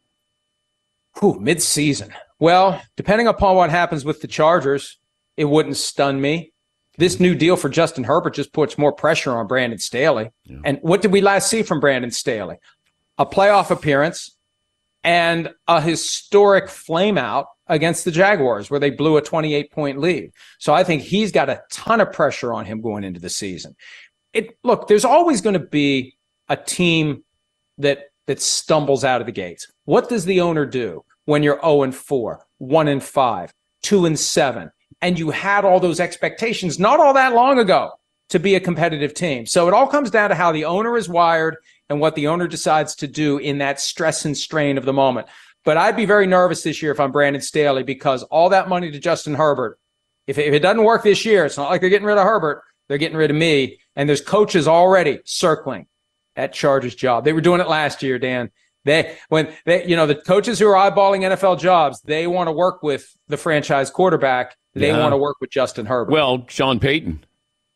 Whew, mid-season. Well, depending upon what happens with the Chargers, it wouldn't stun me. This new deal for Justin Herbert just puts more pressure on Brandon Staley. Yeah. And what did we last see from Brandon Staley? A playoff appearance and a historic flameout against the Jaguars where they blew a twenty-eight point lead. So I think he's got a ton of pressure on him going into the season. It look, there's always going to be a team that that stumbles out of the gates. What does the owner do when you're oh and four, one and five, two and seven? And you had all those expectations not all that long ago to be a competitive team. So it all comes down to how the owner is wired and what the owner decides to do in that stress and strain of the moment. But I'd be very nervous this year if I'm Brandon Staley because all that money to Justin Herbert, if it, if it doesn't work this year, it's not like they're getting rid of Herbert. They're getting rid of me. And there's coaches already circling that Chargers job. They were doing it last year, Dan. They, when they, you know, the coaches who are eyeballing N F L jobs, they want to work with the franchise quarterback. They yeah. want to work with Justin Herbert. Well, Sean Payton.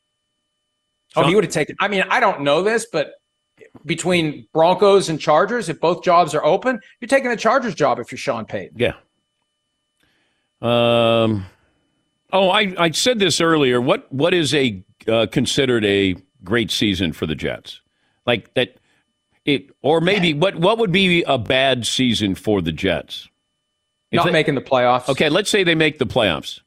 Oh, Sean- he would have taken. I mean, I don't know this, but between Broncos and Chargers, if both jobs are open, you're taking the Chargers job if you're Sean Payton. Yeah. Um. Oh, I, I said this earlier. What what is a uh, considered a great season for the Jets? Like that. It, or maybe what, what would be a bad season for the Jets? Not they, making the playoffs. Okay, let's say they make the playoffs.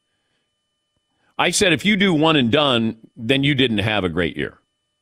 I said if you do one and done, then you didn't have a great year.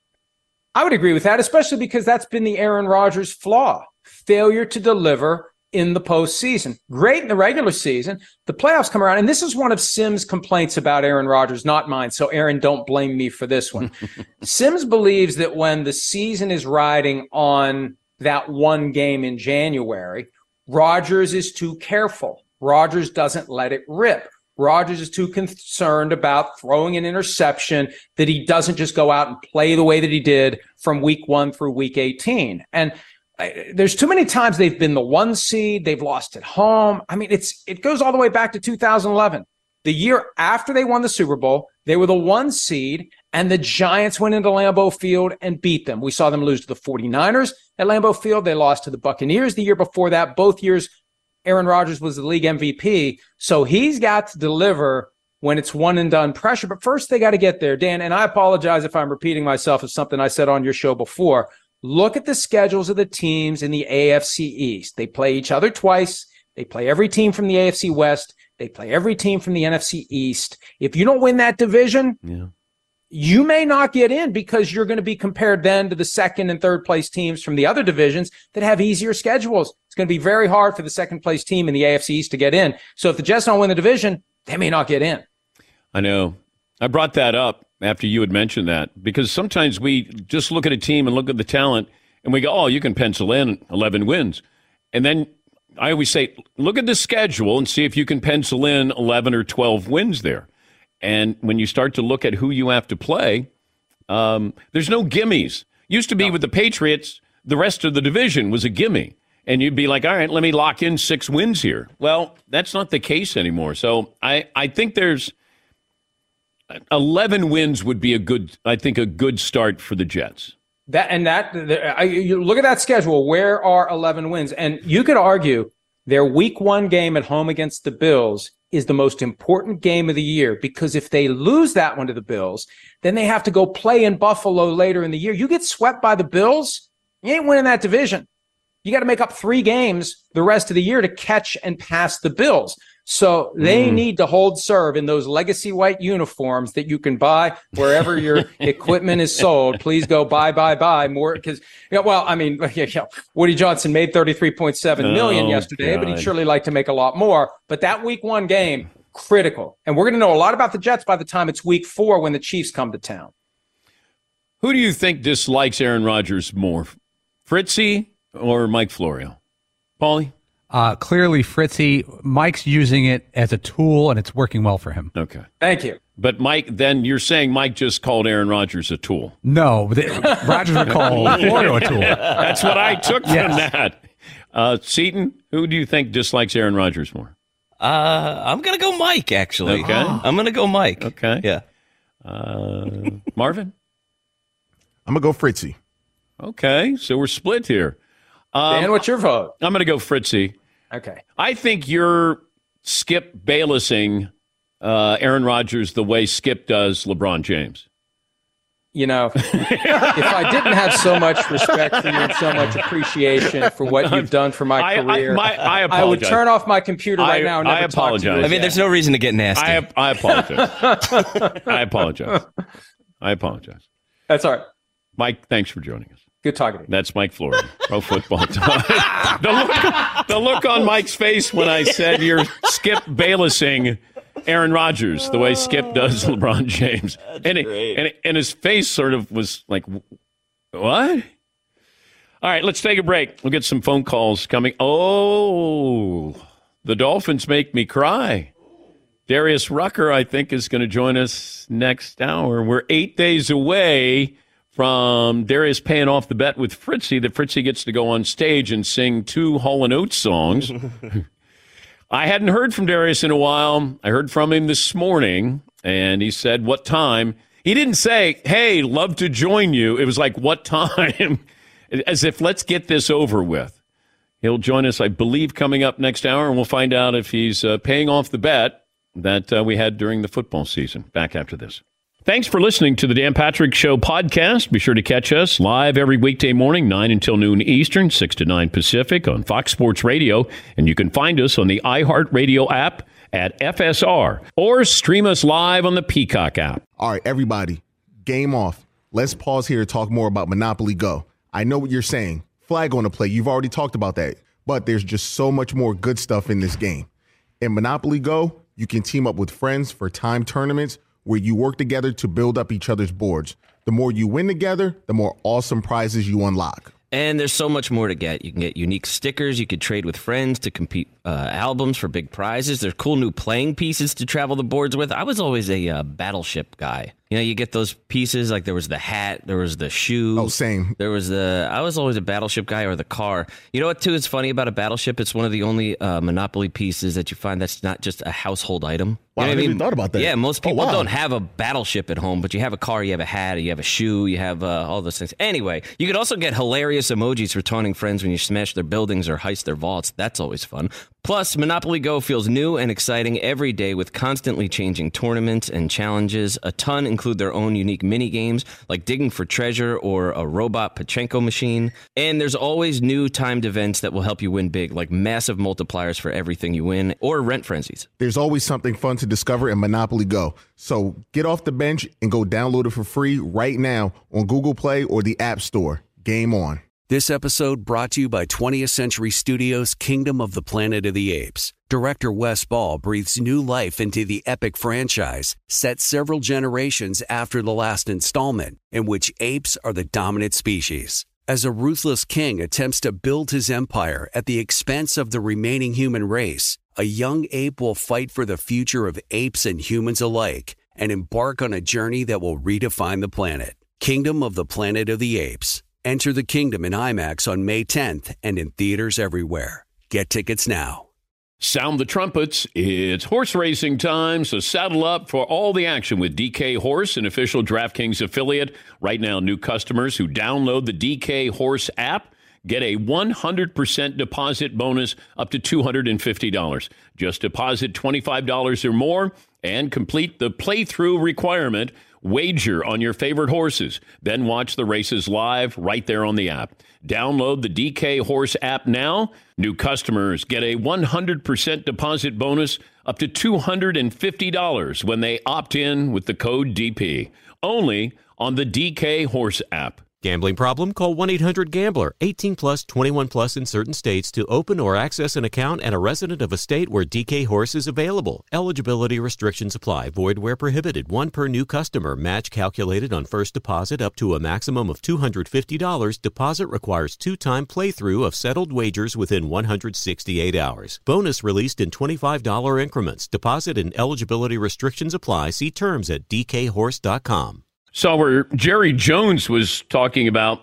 I would agree with that, especially because that's been the Aaron Rodgers flaw. Failure to deliver in the postseason. Great in the regular season. The playoffs come around, and this is one of Sim's complaints about Aaron Rodgers, not mine. So, Aaron, don't blame me for this one. Sims believes that when the season is riding on that one game in January, Rodgers is too careful. Rodgers doesn't let it rip. Rodgers is too concerned about throwing an interception that he doesn't just go out and play the way that he did from week one through week eighteen. And there's too many times they've been the one seed. They've lost at home. I mean, it's it goes all the way back to two thousand eleven. The year after they won the Super Bowl, they were the one seed, and the Giants went into Lambeau Field and beat them. We saw them lose to the forty-niners at Lambeau Field. They lost to the Buccaneers the year before that. Both years, Aaron Rodgers was the league M V P. So he's got to deliver when it's one and done pressure. But first, they got to get there, Dan. And I apologize if I'm repeating myself of something I said on your show before. Look at the schedules of the teams in the A F C East. They play each other twice. They play every team from the A F C West. They play every team from the N F C East. If you don't win that division, yeah. you may not get in because you're going to be compared then to the second and third place teams from the other divisions that have easier schedules. It's going to be very hard for the second place team in the A F C East to get in. So if the Jets don't win the division, they may not get in. I know. I brought that up after you had mentioned that, because sometimes we just look at a team and look at the talent and we go, oh, you can pencil in eleven wins. And then I always say, look at the schedule and see if you can pencil in eleven or twelve wins there. And when you start to look at who you have to play, um, there's no gimmies. Used to be with the Patriots, the rest of the division was a gimme. And you'd be like, all right, let me lock in six wins here. Well, that's not the case anymore. So I, I think there's eleven wins would be a good, I think, a good start for the Jets. That and that, the, I, you look at that schedule. Where are eleven wins? And you could argue their week one game at home against the Bills is the most important game of the year, because if they lose that one to the Bills, then they have to go play in Buffalo later in the year. You get swept by the Bills, you ain't winning that division. you got to make up three games the rest of the year to catch and pass the Bills. So they mm. need to hold serve in those legacy white uniforms that you can buy wherever your equipment is sold. Please go buy, buy, buy more. Because, you know, well, I mean, you know, Woody Johnson made thirty-three point seven million oh, yesterday, God. But he'd surely like to make a lot more. But that week one game, critical. And we're going to know a lot about the Jets by the time it's week four when the Chiefs come to town. Who do you think dislikes Aaron Rodgers more, Fritzy or Mike Florio? Paulie? Uh, clearly, Fritzy, Mike's using it as a tool, and it's working well for him. Okay. Thank you. But Mike, then you're saying Mike just called Aaron Rodgers a tool. No, Rodgers would call Florio a tool. That's what I took from yes. that. Uh, Seton, who do you think dislikes Aaron Rodgers more? Uh, I'm going to go Mike, actually. Okay. I'm going to go Mike. Okay. Yeah. Uh, Marvin? I'm going to go Fritzy. Okay, so we're split here. Um, Dan, what's your vote? I'm going to go Fritzy. Okay. I think you're Skip Baylessing uh, Aaron Rodgers the way Skip does LeBron James. You know, if I didn't have so much respect for you and so much appreciation for what you've done for my I, career, I, my, I, I would turn off my computer right I, now and never I apologize. talk to you. I mean, there's no reason to get nasty. I, I apologize. I apologize. I apologize. That's all right. Mike, thanks for joining us. Good talking to you. That's Mike Florio, Pro Football Talk. the, look, the look on Mike's face when I said you're Skip Baylessing Aaron Rodgers the way Skip does LeBron James. That's and, it, great. and, it, and his face sort of was like, what? All right, let's take a break. We'll get some phone calls coming. Oh, the Dolphins make me cry. Darius Rucker, I think, is going to join us next hour. We're eight days away from Darius paying off the bet with Fritzy that Fritzy gets to go on stage and sing two Hall and Oates songs. I hadn't heard from Darius in a while. I heard from him this morning, and he said, what time? He didn't say, hey, love to join you. It was like, what time? As if, let's get this over with. He'll join us, I believe, coming up next hour, and we'll find out if he's uh, paying off the bet that uh, we had during the football season. Back after this. Thanks for listening to the Dan Patrick Show podcast. Be sure to catch us live every weekday morning, nine until noon Eastern, six to nine Pacific on Fox Sports Radio. And you can find us on the iHeartRadio app at F S R or stream us live on the Peacock app. All right, everybody, game off. Let's pause here to talk more about Monopoly Go. I know what you're saying. Flag on the play. You've already talked about that. But there's just so much more good stuff in this game. In Monopoly Go, you can team up with friends for time tournaments where you work together to build up each other's boards. The more you win together, the more awesome prizes you unlock. And there's so much more to get. You can get unique stickers. You could trade with friends to compete uh, albums for big prizes. There's cool new playing pieces to travel the boards with. I was always a uh, Battleship guy. You know, you get those pieces, like there was the hat, there was the shoe. Oh, same. There was the, I was always a Battleship guy, or the car. You know what, too, is funny about a Battleship? It's one of the only uh, Monopoly pieces that you find that's not just a household item. Wow, You know I what never even thought about that. Yeah, most people Oh, wow. don't have a Battleship at home, but you have a car, you have a hat, you have a shoe, you have uh, all those things. Anyway, you could also get hilarious emojis for taunting friends when you smash their buildings or heist their vaults. That's always fun. Plus, Monopoly Go feels new and exciting every day with constantly changing tournaments and challenges. A ton include their own unique mini games like digging for treasure or a robot Pachinko machine. And there's always new timed events that will help you win big, like massive multipliers for everything you win or rent frenzies. There's always something fun to discover in Monopoly Go. So get off the bench and go download it for free right now on Google Play or the App Store. Game on. This episode brought to you by twentieth Century Studios' Kingdom of the Planet of the Apes. Director Wes Ball breathes new life into the epic franchise, set several generations after the last installment, in which apes are the dominant species. As a ruthless king attempts to build his empire at the expense of the remaining human race, a young ape will fight for the future of apes and humans alike and embark on a journey that will redefine the planet. Kingdom of the Planet of the Apes. Enter the kingdom in IMAX on May tenth and in theaters everywhere. Get tickets now. Sound the trumpets. It's horse racing time, so saddle up for all the action with D K Horse, an official DraftKings affiliate. Right now, new customers who download the D K Horse app get a one hundred percent deposit bonus up to two hundred fifty dollars. Just deposit twenty-five dollars or more and complete the playthrough requirement Wager on your favorite horses, then watch the races live right there on the app. Download the D K Horse app now. New customers get a one hundred percent deposit bonus up to two hundred fifty dollars when they opt in with the code D P. Only on the D K Horse app. Gambling problem? Call one eight hundred gambler. eighteen plus, twenty-one plus in certain states to open or access an account and a resident of a state where D K Horse is available. Eligibility restrictions apply. Void where prohibited. One per new customer. Match calculated on first deposit up to a maximum of two hundred fifty dollars. Deposit requires two-time playthrough of settled wagers within one hundred sixty-eight hours. Bonus released in twenty-five dollars increments. Deposit and eligibility restrictions apply. See terms at d k horse dot com. So where Jerry Jones was talking about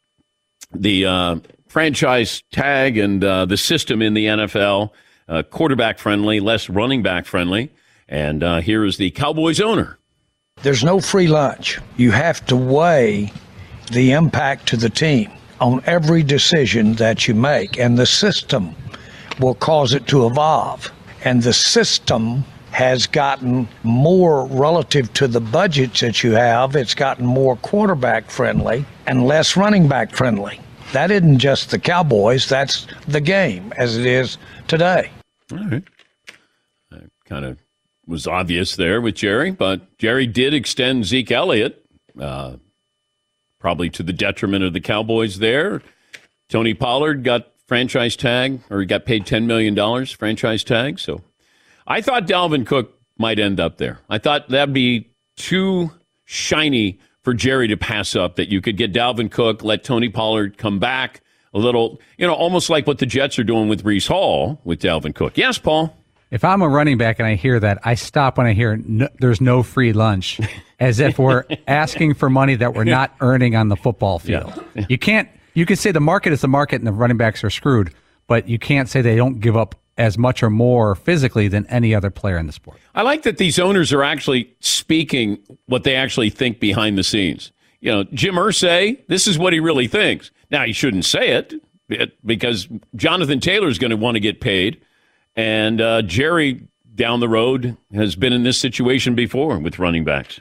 the uh, franchise tag and uh, the system in the N F L, uh, quarterback friendly, less running back friendly. And uh, here is the Cowboys owner. There's no free lunch. You have to weigh the impact to the team on every decision that you make. And the system will cause it to evolve. And the system has gotten more relative to the budgets that you have. It's gotten more quarterback friendly and less running back friendly. That isn't just the Cowboys. That's the game as it is today. All right. That kind of was obvious there with Jerry, but Jerry did extend Zeke Elliott, uh, probably to the detriment of the Cowboys there. Tony Pollard got franchise tag, or he got paid ten million dollars franchise tag, so I thought Dalvin Cook might end up there. I thought that'd be too shiny for Jerry to pass up, that you could get Dalvin Cook, let Tony Pollard come back a little, you know, almost like what the Jets are doing with Breece Hall with Dalvin Cook. Yes, Paul? If I'm a running back and I hear that, I stop when I hear no, there's no free lunch, as if we're asking for money that we're not earning on the football field. Yeah. You can't, you can say the market is the market and the running backs are screwed, but you can't say they don't give up as much or more physically than any other player in the sport. I like that these owners are actually speaking what they actually think behind the scenes. You know, Jim Irsay, this is what he really thinks. Now, he shouldn't say it because Jonathan Taylor is going to want to get paid. And uh, Jerry down the road has been in this situation before with running backs.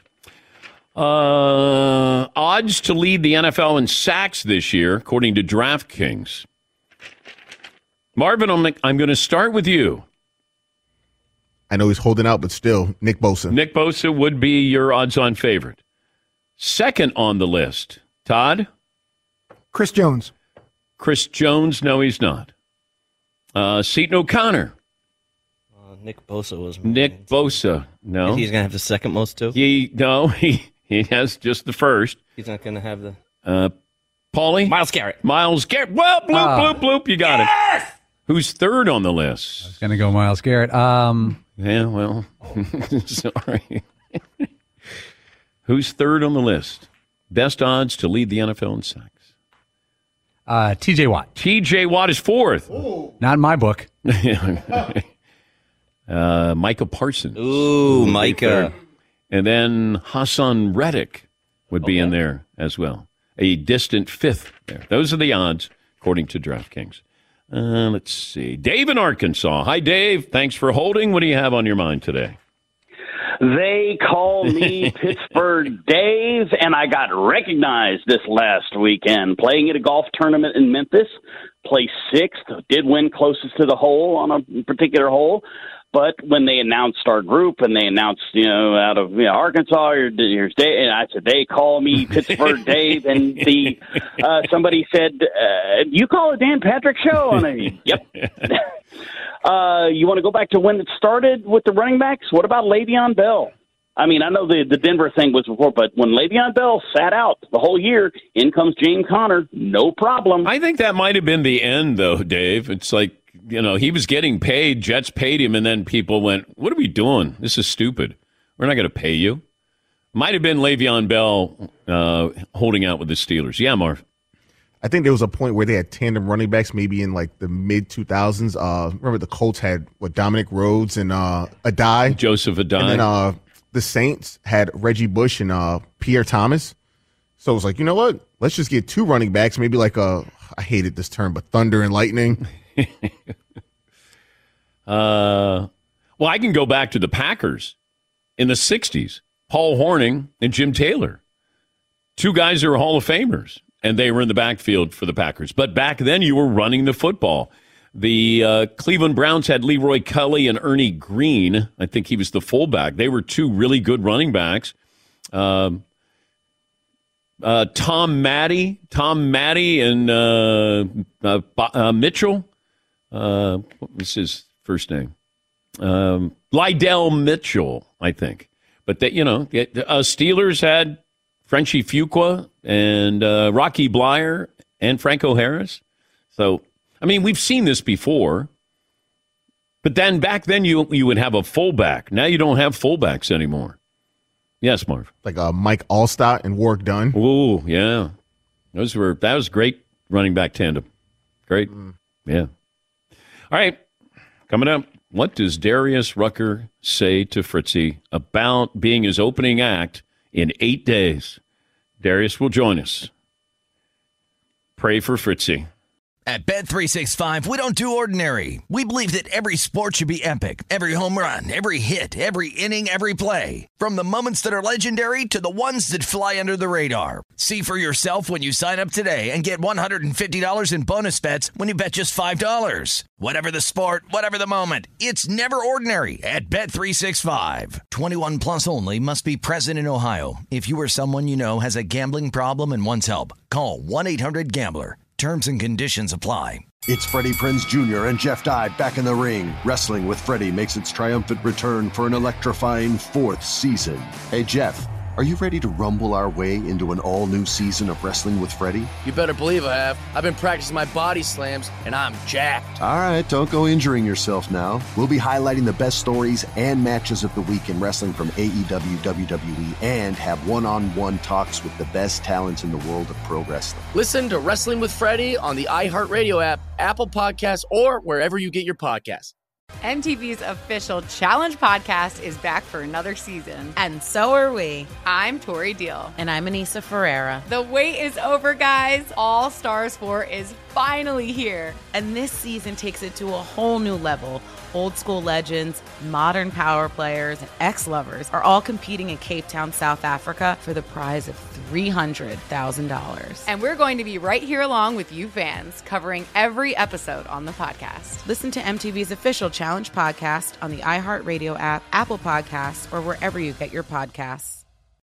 Uh, odds to lead the N F L in sacks this year, according to DraftKings. Marvin, I'm, I'm going to start with you. I know he's holding out, but still, Nick Bosa. Nick Bosa would be your odds-on favorite. Second on the list, Todd? Chris Jones. Chris Jones, no, he's not. Uh, Seton O'Connor. Uh, Nick Bosa was. Nick Bosa, no. And he's going to have the second most, too? He No, he, he has just the first. He's not going to have the... Uh, Paulie? Myles Garrett. Myles Garrett. Well, bloop, Uh, bloop, bloop, you got yes! it. Who's third on the list? I was going to go Myles Garrett. Um, yeah, well, sorry. Who's third on the list? Best odds to lead the N F L in sacks. Uh, T J Watt. T J Watt is fourth. Ooh. Not in my book. uh, Micah Parsons. Ooh, Micah. And then Hassan Reddick would be okay. in there as well. A distant fifth there. Those are the odds, according to DraftKings. Uh, let's see. Dave in Arkansas. Hi, Dave. Thanks for holding. What do you have on your mind today? They call me Pittsburgh Dave, and I got recognized this last weekend playing at a golf tournament in Memphis. Placed sixth, did win closest to the hole on a particular hole. But when they announced our group and they announced, you know, out of you know, Arkansas, here's Dave, and I said, they call me Pittsburgh Dave. And the uh, somebody said, uh, you call it Dan Patrick Show? And I, yep. uh, you want to go back to when it started with the running backs? What about Le'Veon Bell? I mean, I know the, the Denver thing was before, but when Le'Veon Bell sat out the whole year, in comes James Conner, no problem. I think that might have been the end, though, Dave. It's like, you know, he was getting paid, Jets paid him, and then people went, what are we doing? This is stupid. We're not going to pay you. Might have been Le'Veon Bell uh, holding out with the Steelers. Yeah, Marv. I think there was a point where they had tandem running backs maybe in like the mid two thousands. Uh, remember the Colts had, what, Dominic Rhodes and uh, Adai? Joseph Adai. And then uh, the Saints had Reggie Bush and uh, Pierre Thomas. So it was like, you know what? Let's just get two running backs, maybe like a, I hated this term, but thunder and lightning. uh, well, I can go back to the Packers in the sixties. Paul Hornung and Jim Taylor. Two guys who are Hall of Famers, and they were in the backfield for the Packers. But back then, you were running the football. The uh, Cleveland Browns had Leroy Kelly and Ernie Green. I think he was the fullback. They were two really good running backs. Um, uh, Tom Matte, Tom Matte and uh, uh, uh, Mitchell. Uh, what was his first name? Um, Lydell Mitchell, I think. But, they, you know, uh, Steelers had Frenchie Fuqua and uh, Rocky Bleier and Franco Harris. So, I mean, we've seen this before. But then back then you you would have a fullback. Now you don't have fullbacks anymore. Yes, Marv. Like uh, Mike Allstott and Warwick Dunn. Ooh, yeah. Those were that was great running back tandem. Great. Mm. Yeah. All right. Coming up, what does Darius Rucker say to Fritzy about being his opening act in eight days? Darius will join us. Pray for Fritzy. At Bet three sixty-five, we don't do ordinary. We believe that every sport should be epic. Every home run, every hit, every inning, every play. From the moments that are legendary to the ones that fly under the radar. See for yourself when you sign up today and get one hundred fifty dollars in bonus bets when you bet just five dollars. Whatever the sport, whatever the moment, it's never ordinary at Bet three sixty-five. twenty-one plus only. Must be present in Ohio. If you or someone you know has a gambling problem and wants help, call one eight hundred gambler. Terms and conditions apply. It's Freddie Prinze Junior and Jeff Dye back in the ring. Wrestling with Freddie makes its triumphant return for an electrifying fourth season. Hey, Jeff, are you ready to rumble our way into an all-new season of Wrestling with Freddie? You better believe I have. I've been practicing my body slams, and I'm jacked. All right, don't go injuring yourself now. We'll be highlighting the best stories and matches of the week in wrestling from A E W, W W E, and have one-on-one talks with the best talents in the world of pro wrestling. Listen to Wrestling with Freddie on the iHeartRadio app, Apple Podcasts, or wherever you get your podcasts. M T V's official Challenge podcast is back for another season. And so are we. I'm Tori Deal. And I'm Anissa Ferreira. The wait is over, guys. All Stars four is finally here. And this season takes it to a whole new level. Old school legends, modern power players, and ex-lovers are all competing in Cape Town, South Africa for the prize of three hundred thousand dollars. And we're going to be right here along with you fans, covering every episode on the podcast. Listen to M T V's official Challenge podcast on the iHeartRadio app, Apple Podcasts, or wherever you get your podcasts.